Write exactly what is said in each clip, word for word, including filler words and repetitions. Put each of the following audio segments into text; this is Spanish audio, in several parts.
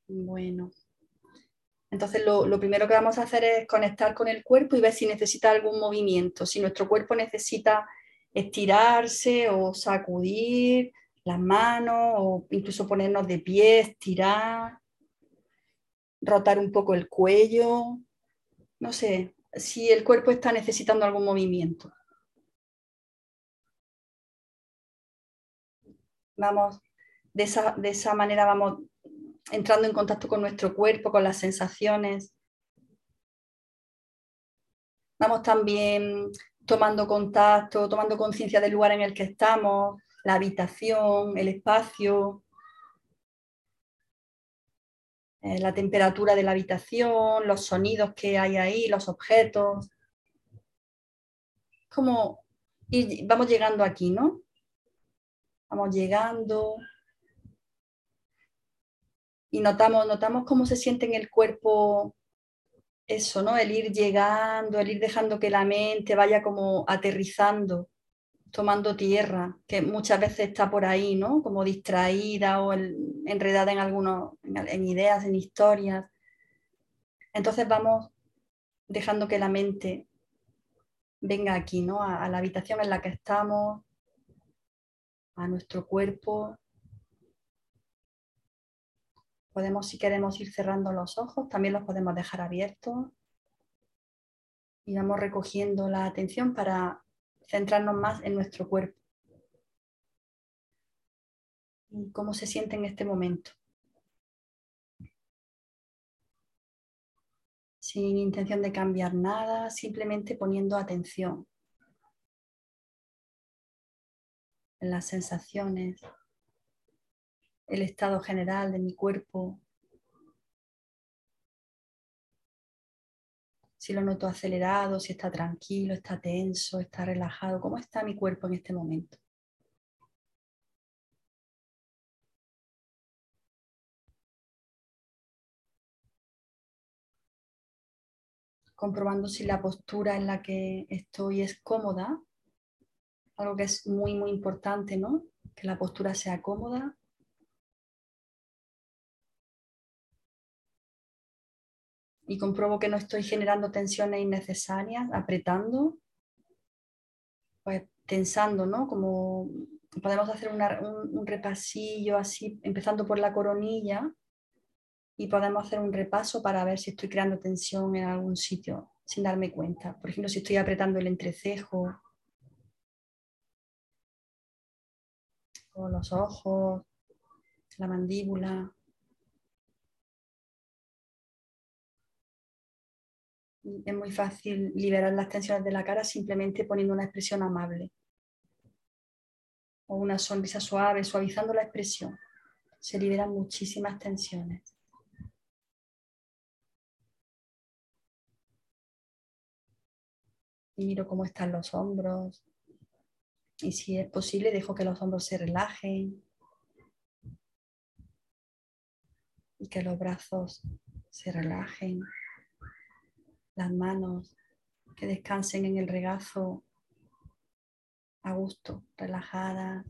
Bueno. Entonces lo, lo primero que vamos a hacer es conectar con el cuerpo y ver si necesita algún movimiento, si nuestro cuerpo necesita estirarse o sacudir las manos o incluso ponernos de pie, estirar, rotar un poco el cuello, no sé, si el cuerpo está necesitando algún movimiento. Vamos, de esa, de esa manera vamos entrando en contacto con nuestro cuerpo, con las sensaciones. Vamos también tomando contacto, tomando conciencia del lugar en el que estamos, la habitación, el espacio, eh, la temperatura de la habitación, los sonidos que hay ahí, los objetos. Como ir, vamos llegando aquí, ¿no? Vamos llegando y notamos, notamos cómo se siente en el cuerpo eso, ¿no? El ir llegando, el ir dejando que la mente vaya como aterrizando, tomando tierra, que muchas veces está por ahí, ¿no? Como distraída o el, enredada en algunos, en, en ideas, en historias. Entonces vamos dejando que la mente venga aquí, ¿no? A, a la habitación en la que estamos, a nuestro cuerpo. Podemos, si queremos, ir cerrando los ojos, también los podemos dejar abiertos y vamos recogiendo la atención para centrarnos más en nuestro cuerpo y cómo se siente en este momento, sin intención de cambiar nada, simplemente poniendo atención en las sensaciones, el estado general de mi cuerpo, si lo noto acelerado, si está tranquilo, está tenso, está relajado, cómo está mi cuerpo en este momento. Comprobando si la postura en la que estoy es cómoda, algo que es muy, muy importante, ¿no? Que la postura sea cómoda. Y compruebo que no estoy generando tensiones innecesarias, apretando, pues tensando, ¿no? Como podemos hacer una, un, un repasillo así, empezando por la coronilla, y podemos hacer un repaso para ver si estoy creando tensión en algún sitio sin darme cuenta. Por ejemplo, si estoy apretando el entrecejo o los ojos, la mandíbula. Es muy fácil liberar las tensiones de la cara simplemente poniendo una expresión amable o una sonrisa suave, suavizando la expresión. Se liberan muchísimas tensiones. Y miro cómo están los hombros. Y si es posible, dejo que los hombros se relajen y que los brazos se relajen. Las manos que descansen en el regazo a gusto, relajadas.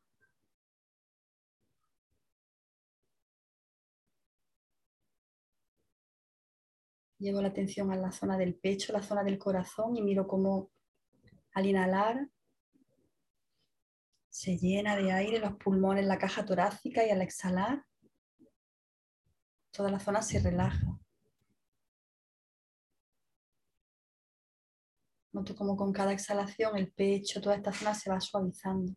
Llevo la atención a la zona del pecho, la zona del corazón y miro cómo al inhalar se llena de aire los pulmones, la caja torácica y al exhalar toda la zona se relaja. Noto como con cada exhalación el pecho, toda esta zona se va suavizando.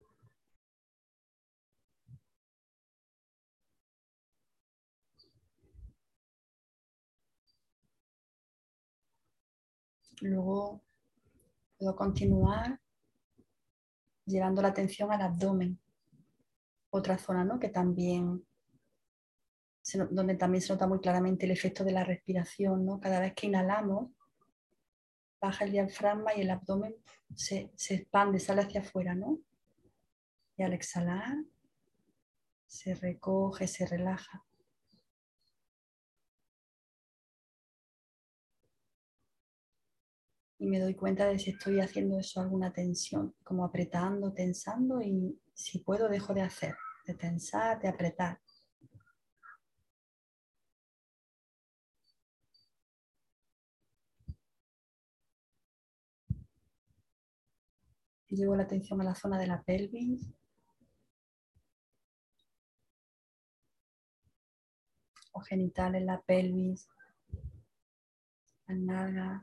Luego puedo continuar llevando la atención al abdomen, otra zona, ¿no? Que también, donde también se nota muy claramente el efecto de la respiración, ¿no? Cada vez que inhalamos, baja el diafragma y el abdomen se, se expande, sale hacia afuera, ¿no? Y al exhalar, se recoge, se relaja. Y me doy cuenta de si estoy haciendo eso alguna tensión, como apretando, tensando, y si puedo dejo de hacer, de tensar, de apretar. Llevo la atención a la zona de la pelvis. O genitales, la pelvis, las nalgas.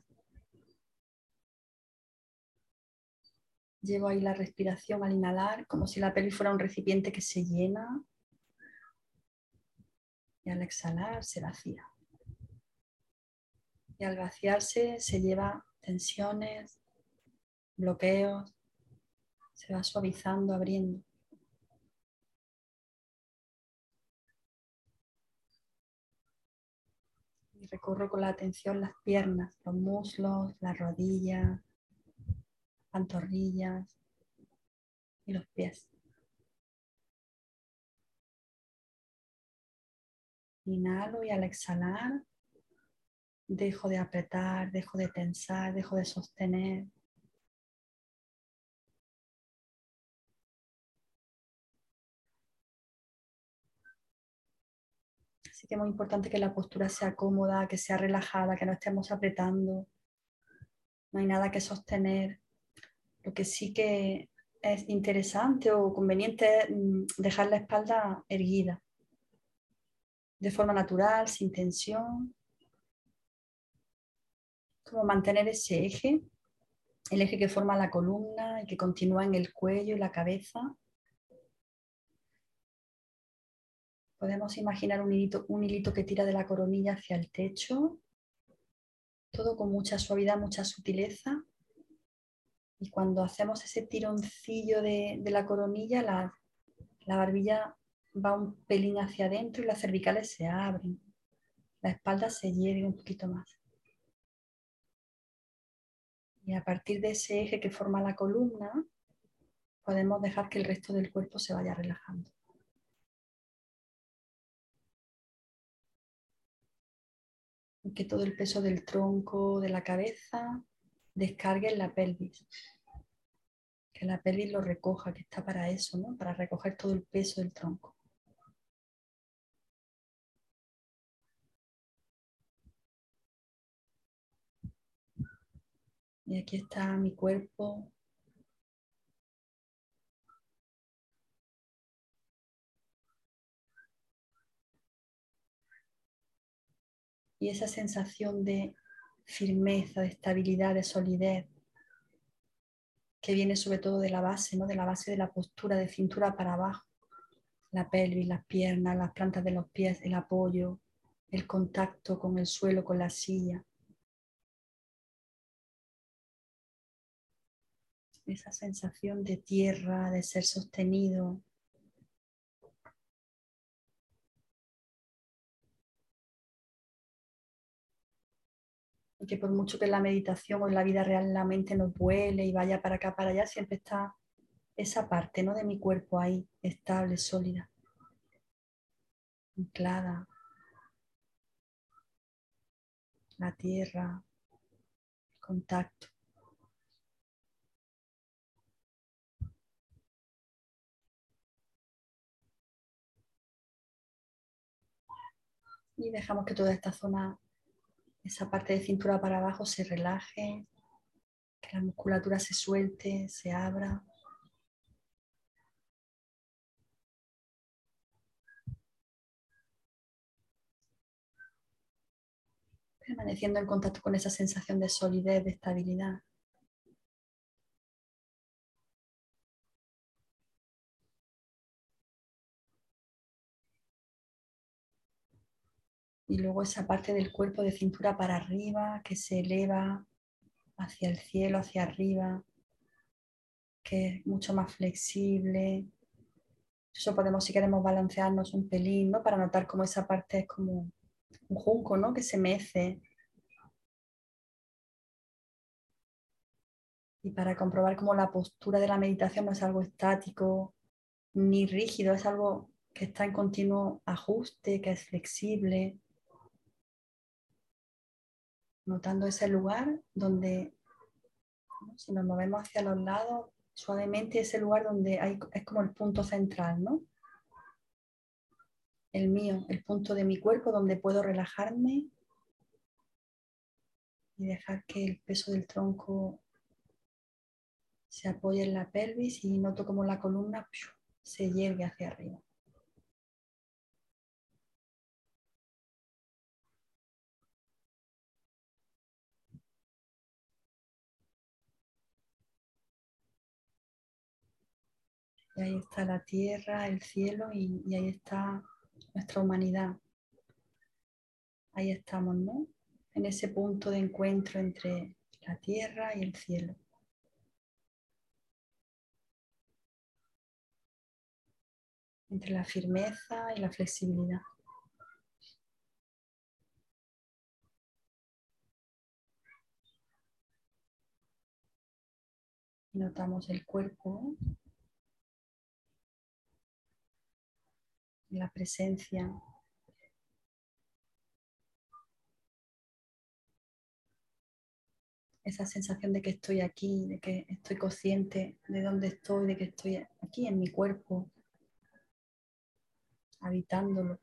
Llevo ahí la respiración al inhalar, como si la pelvis fuera un recipiente que se llena. Y al exhalar se vacía. Y al vaciarse se lleva tensiones, bloqueos, se va suavizando, abriendo. Y recorro con la atención las piernas, los muslos, las rodillas, pantorrillas y los pies. Inhalo y al exhalar dejo de apretar, dejo de tensar, dejo de sostener. Así que es muy importante que la postura sea cómoda, que sea relajada, que no estemos apretando. No hay nada que sostener. Lo que sí que es interesante o conveniente es dejar la espalda erguida, de forma natural, sin tensión. Como mantener ese eje, el eje que forma la columna y que continúa en el cuello y la cabeza. Podemos imaginar un hilito, un hilito que tira de la coronilla hacia el techo, todo con mucha suavidad, mucha sutileza. Y cuando hacemos ese tironcillo de, de la coronilla, la, la barbilla va un pelín hacia adentro y las cervicales se abren. La espalda se lleve un poquito más. Y a partir de ese eje que forma la columna, podemos dejar que el resto del cuerpo se vaya relajando. Y que todo el peso del tronco, de la cabeza, descargue en la pelvis. Que la pelvis lo recoja, que está para eso, ¿no? Para recoger todo el peso del tronco. Y aquí está mi cuerpo. Y esa sensación de firmeza, de estabilidad, de solidez, que viene sobre todo de la base, ¿no? De la base de la postura, de cintura para abajo. La pelvis, las piernas, las plantas de los pies, el apoyo, el contacto con el suelo, con la silla. Esa sensación de tierra, de ser sostenido. Y que por mucho que en la meditación o en la vida real la mente nos vuele y vaya para acá, para allá, siempre está esa parte, ¿no? De mi cuerpo ahí, estable, sólida, anclada. La tierra, el contacto. Y dejamos que toda esta zona, esa parte de cintura para abajo se relaje, que la musculatura se suelte, se abra. Permaneciendo en contacto con esa sensación de solidez, de estabilidad. Y luego esa parte del cuerpo de cintura para arriba que se eleva hacia el cielo, hacia arriba, que es mucho más flexible. Eso podemos, si queremos, balancearnos un pelín, ¿no? Para notar cómo esa parte es como un junco, ¿no? Que se mece. Y para comprobar cómo la postura de la meditación no es algo estático ni rígido, es algo que está en continuo ajuste, que es flexible. Notando ese lugar donde, ¿no? Si nos movemos hacia los lados, suavemente ese lugar donde hay, es como el punto central, ¿no? El mío, el punto de mi cuerpo donde puedo relajarme y dejar que el peso del tronco se apoya en la pelvis y noto como la columna se yergue hacia arriba. Y ahí está la tierra, el cielo y, y ahí está nuestra humanidad. Ahí estamos, ¿no? En ese punto de encuentro entre la tierra y el cielo. Entre la firmeza y la flexibilidad. Y notamos el cuerpo, la presencia. Esa sensación de que estoy aquí, de que estoy consciente de dónde estoy, de que estoy aquí en mi cuerpo, habitándolo.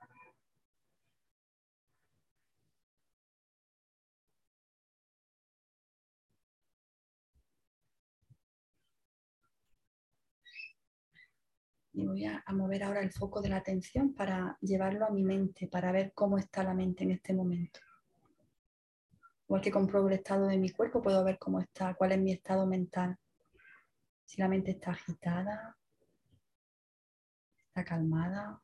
Y voy a, a mover ahora el foco de la atención para llevarlo a mi mente, para ver cómo está la mente en este momento. Igual que compruebo el estado de mi cuerpo, puedo ver cómo está, cuál es mi estado mental. Si la mente está agitada, está calmada,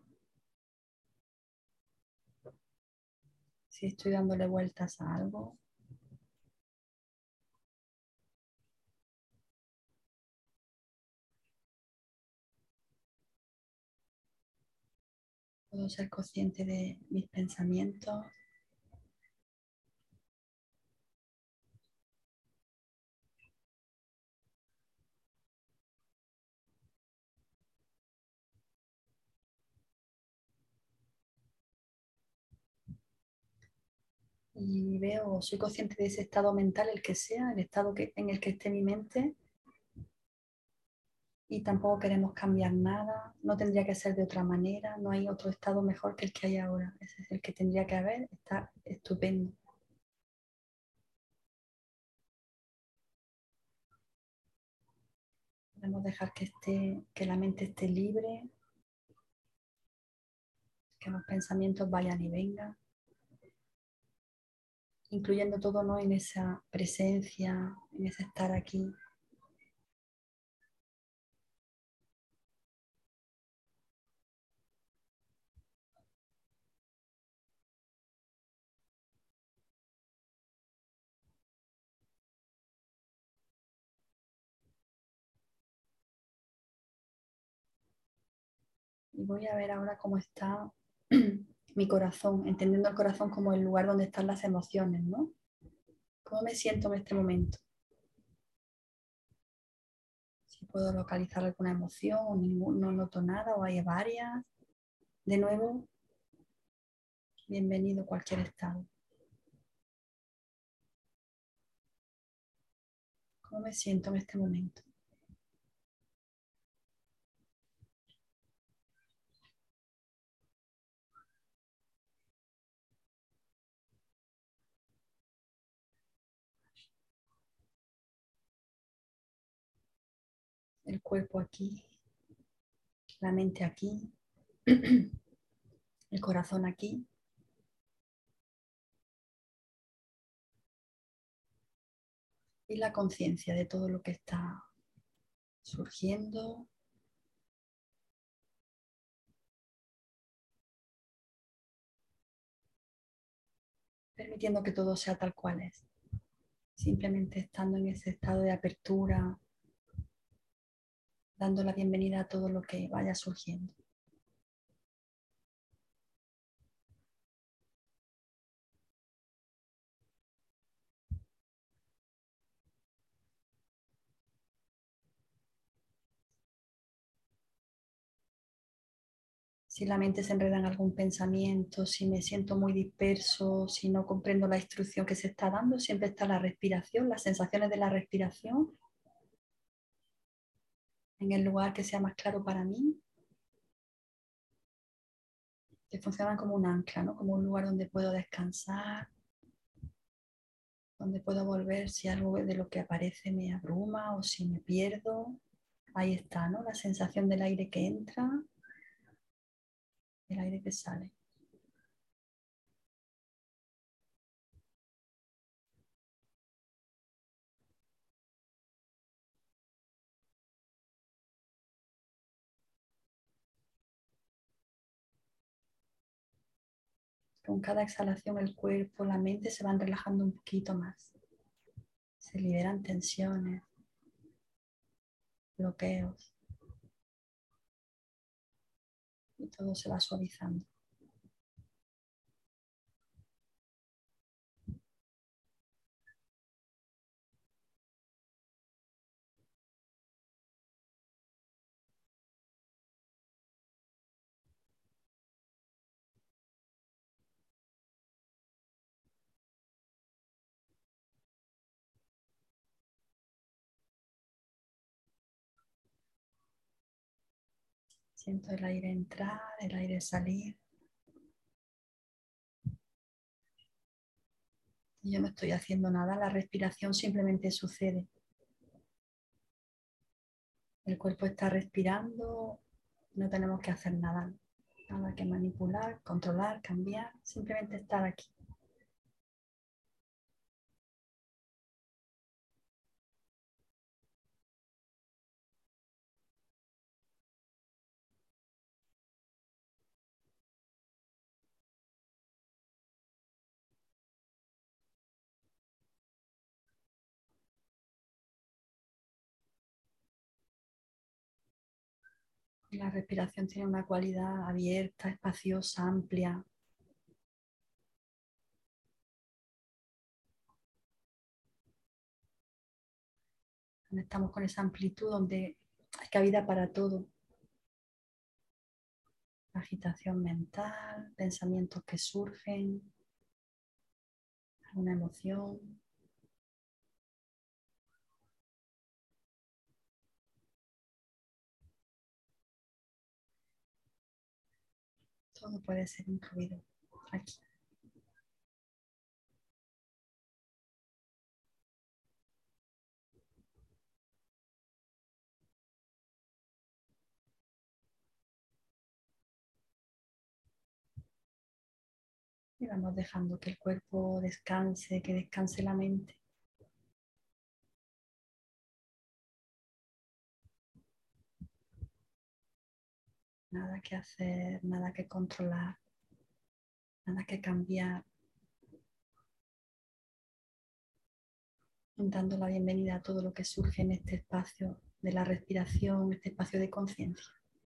si estoy dándole vueltas a algo. Puedo ser consciente de mis pensamientos. Y veo, soy consciente de ese estado mental, el que sea, el estado que, en el que esté mi mente, y tampoco queremos cambiar nada, no tendría que ser de otra manera, no hay otro estado mejor que el que hay ahora, ese es el que tendría que haber, está estupendo. Podemos dejar que, esté, que la mente esté libre, que los pensamientos vayan y vengan, incluyendo todo, ¿no?, en esa presencia, en ese estar aquí. Y voy a ver ahora cómo está mi corazón, entendiendo el corazón como el lugar donde están las emociones, ¿no? ¿Cómo me siento en este momento? Si puedo localizar alguna emoción o ningún, no noto nada o hay varias. De nuevo, bienvenido a cualquier estado. ¿Cómo me siento en este momento? El cuerpo aquí, la mente aquí, el corazón aquí. Y la conciencia de todo lo que está surgiendo. Permitiendo que todo sea tal cual es. Simplemente estando en ese estado de apertura, dando la bienvenida a todo lo que vaya surgiendo. Si la mente se enreda en algún pensamiento, si me siento muy disperso, si no comprendo la instrucción que se está dando, siempre está la respiración, las sensaciones de la respiración en el lugar que sea más claro para mí, que funcionan como un ancla, ¿no? Como un lugar donde puedo descansar, donde puedo volver si algo de lo que aparece me abruma o si me pierdo. Ahí está, ¿no? La sensación del aire que entra, el aire que sale. Con cada exhalación el cuerpo, la mente se van relajando un poquito más. Se liberan tensiones, bloqueos y todo se va suavizando. Siento el aire entrar, el aire salir. Y yo no estoy haciendo nada, la respiración simplemente sucede. El cuerpo está respirando, no tenemos que hacer nada, nada que manipular, controlar, cambiar, simplemente estar aquí. La respiración tiene una cualidad abierta, espaciosa, amplia. Estamos con esa amplitud donde hay cabida para todo. Agitación mental, pensamientos que surgen, alguna emoción. Todo puede ser incluido aquí. Y vamos dejando que el cuerpo descanse, que descanse la mente. Nada que hacer, nada que controlar, nada que cambiar. Dando la bienvenida a todo lo que surge en este espacio de la respiración, este espacio de conciencia.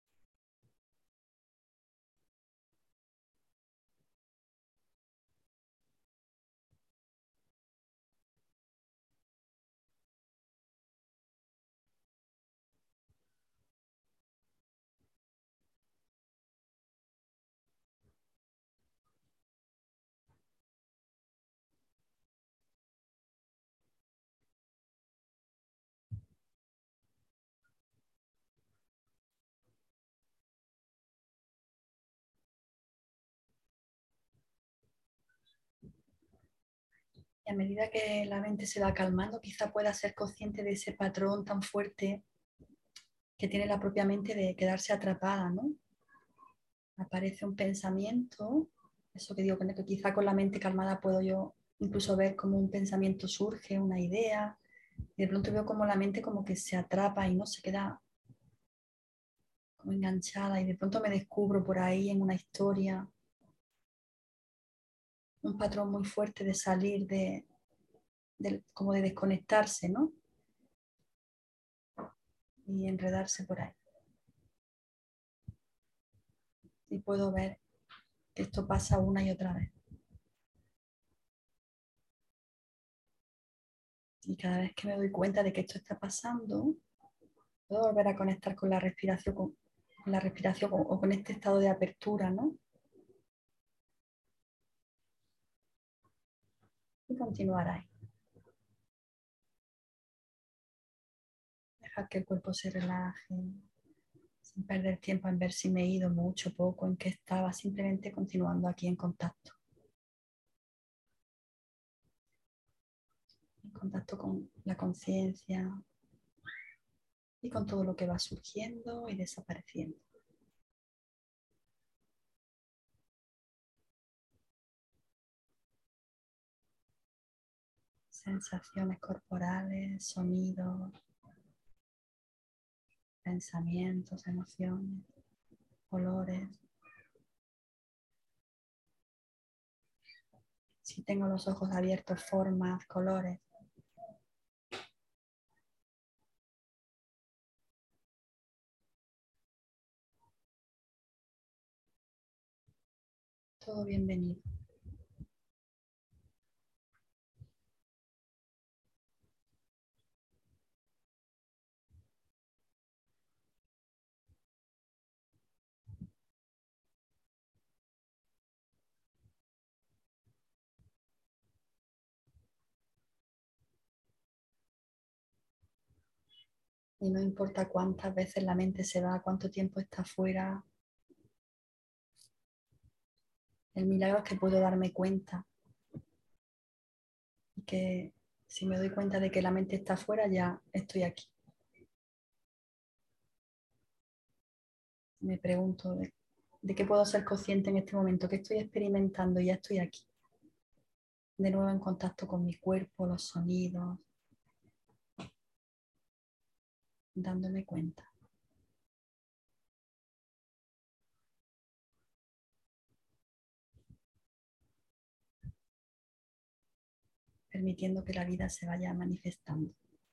Y a medida que la mente se va calmando, quizá pueda ser consciente de ese patrón tan fuerte que tiene la propia mente de quedarse atrapada, ¿no? Aparece un pensamiento, eso que digo, que quizá con la mente calmada puedo yo incluso ver cómo un pensamiento surge, una idea, y de pronto veo como la mente como que se atrapa y no se queda como enganchada y de pronto me descubro por ahí en una historia, un patrón muy fuerte de salir de, de como de desconectarse, ¿no? Y enredarse por ahí. Y puedo ver que esto pasa una y otra vez. Y cada vez que me doy cuenta de que esto está pasando, puedo volver a conectar con la respiración, con, con la respiración o con este estado de apertura, ¿no? Y continuar ahí. Dejar que el cuerpo se relaje, sin perder tiempo en ver si me he ido mucho, poco, en qué estaba, simplemente continuando aquí en contacto. contacto con la conciencia y con todo lo que va surgiendo y desapareciendo. Sensaciones corporales, sonidos, pensamientos, emociones, olores. Si tengo los ojos abiertos, formas, colores. Todo bienvenido. Y no importa cuántas veces la mente se va, cuánto tiempo está fuera, el milagro es que puedo darme cuenta y que si me doy cuenta de que la mente está fuera, ya estoy aquí. Me pregunto de, de qué puedo ser consciente en este momento, qué estoy experimentando y ya estoy aquí. De nuevo en contacto con mi cuerpo, los sonidos, dándome cuenta. Permitiendo que la vida se vaya manifestando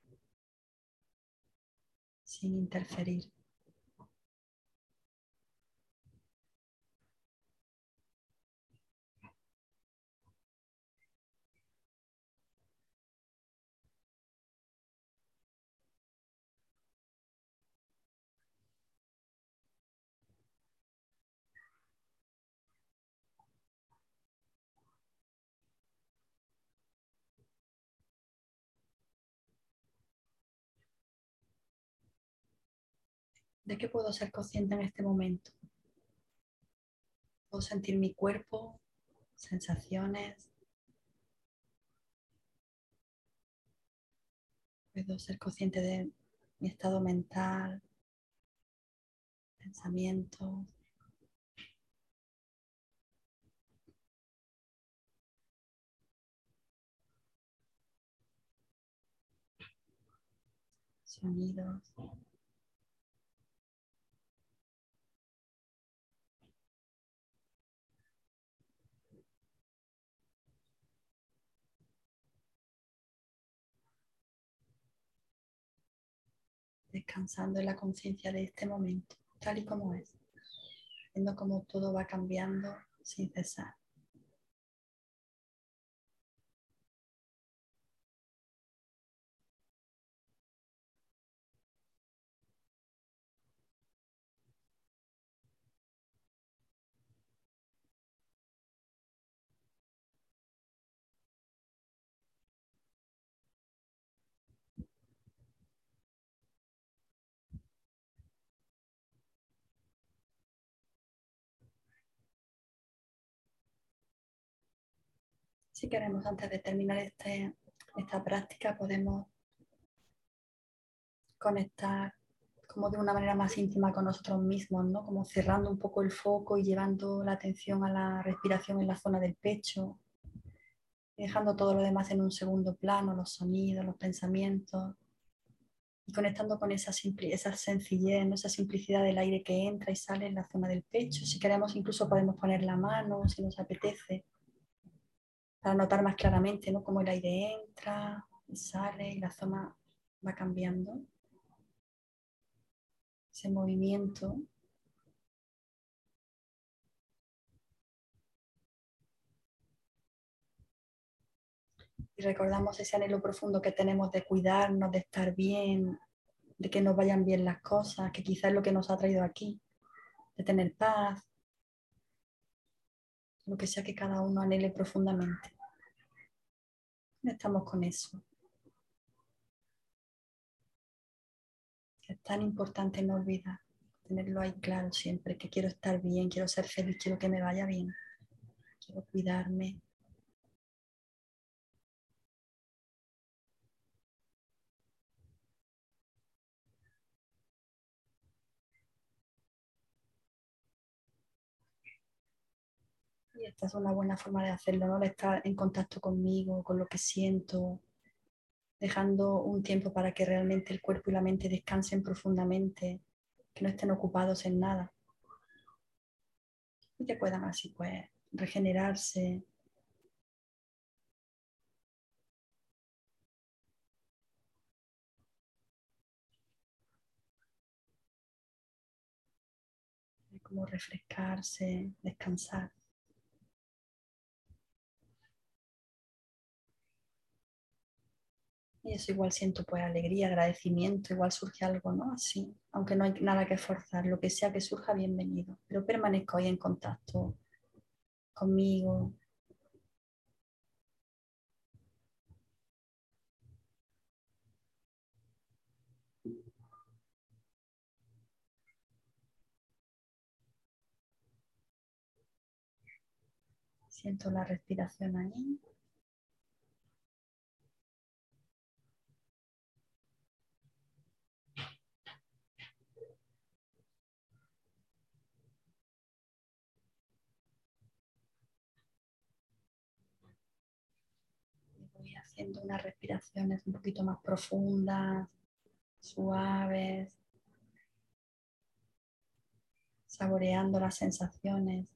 sin interferir. ¿De qué puedo ser consciente en este momento? Puedo sentir mi cuerpo, sensaciones. Puedo ser consciente de mi estado mental, pensamientos, sonidos. Descansando en la conciencia de este momento, tal y como es, viendo cómo todo va cambiando sin cesar. Si queremos, antes de terminar este, esta práctica, podemos conectar como de una manera más íntima con nosotros mismos, ¿no? Como cerrando un poco el foco y llevando la atención a la respiración en la zona del pecho, y dejando todo lo demás en un segundo plano, los sonidos, los pensamientos, y conectando con esa, esa sencillez, ¿no? Esa simplicidad del aire que entra y sale en la zona del pecho. Si queremos, incluso podemos poner la mano, si nos apetece, para notar más claramente, ¿no? Cómo el aire entra y sale y la zona va cambiando. Ese movimiento. Y recordamos ese anhelo profundo que tenemos de cuidarnos, de estar bien, de que nos vayan bien las cosas, que quizás es lo que nos ha traído aquí, de tener paz, lo que sea que cada uno anhele profundamente. Estamos con eso. Es tan importante no olvidar, tenerlo ahí claro siempre, que quiero estar bien, quiero ser feliz, quiero que me vaya bien, quiero cuidarme. Y esta es una buena forma de hacerlo, ¿no? De estar en contacto conmigo, con lo que siento, dejando un tiempo para que realmente el cuerpo y la mente descansen profundamente, que no estén ocupados en nada y que puedan así pues regenerarse. Como refrescarse, descansar. Y eso igual siento pues alegría, agradecimiento, igual surge algo, ¿no? Así, aunque no hay nada que forzar, lo que sea que surja, bienvenido. Pero permanezco ahí en contacto conmigo. Siento la respiración ahí. Voy haciendo unas respiraciones un poquito más profundas, suaves, saboreando las sensaciones.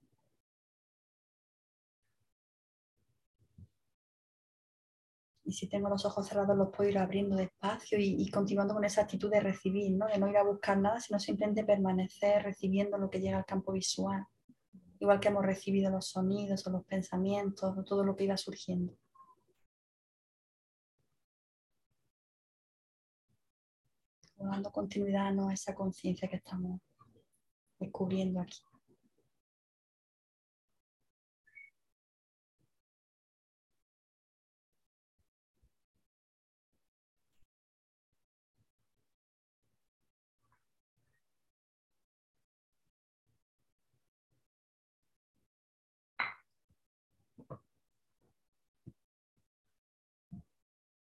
Y si tengo los ojos cerrados, los puedo ir abriendo despacio y, y continuando con esa actitud de recibir, ¿no? De no ir a buscar nada, sino simplemente permanecer recibiendo lo que llega al campo visual. Igual que hemos recibido los sonidos o los pensamientos o todo lo que iba surgiendo. Dando continuidad, ¿no?, a esa conciencia que estamos descubriendo aquí.